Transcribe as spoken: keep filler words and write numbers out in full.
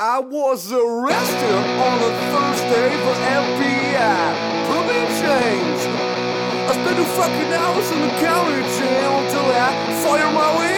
I was arrested on a Thursday for F B I. Put me in chains. I spent two fucking hours in the county jail until I fired my way